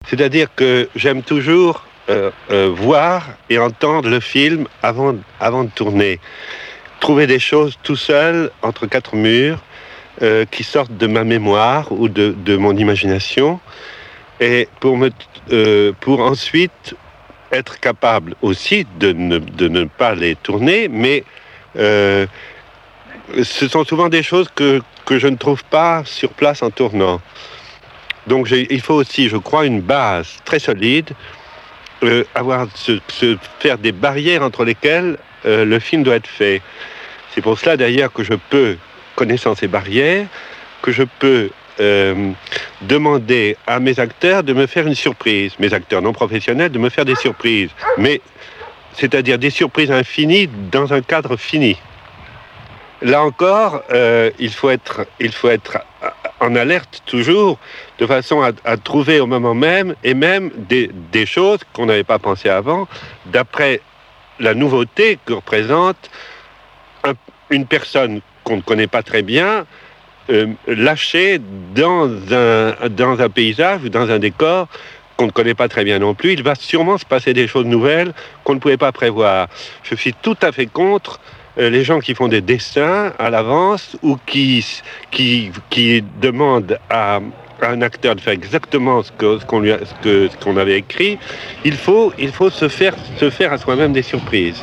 C'est-à-dire que j'aime toujours voir et entendre le film avant de tourner. Trouver des choses tout seul, entre quatre murs, qui sortent de ma mémoire ou de mon imagination, et pour ensuite être capable aussi de ne pas les tourner, mais ce sont souvent des choses que je ne trouve pas sur place en tournant. Donc il faut aussi, je crois, une base très solide, faire des barrières entre lesquelles le film doit être fait. C'est pour cela d'ailleurs que je peux, connaissant ces barrières, que je peux demander à mes acteurs de me faire une surprise, mes acteurs non professionnels de me faire des surprises, mais c'est-à-dire des surprises infinies dans un cadre fini. Là encore, il faut être en alerte toujours, de façon à trouver au moment même, et même des choses qu'on n'avait pas pensées avant, d'après la nouveauté que représente une personne qu'on ne connaît pas très bien, lâchée dans un paysage ou dans un décor qu'on ne connaît pas très bien non plus. Il va sûrement se passer des choses nouvelles qu'on ne pouvait pas prévoir. Je suis tout à fait contre les gens qui font des dessins à l'avance ou qui demandent à un acteur de faire exactement ce qu'on avait écrit. Il faut se faire à soi-même des surprises.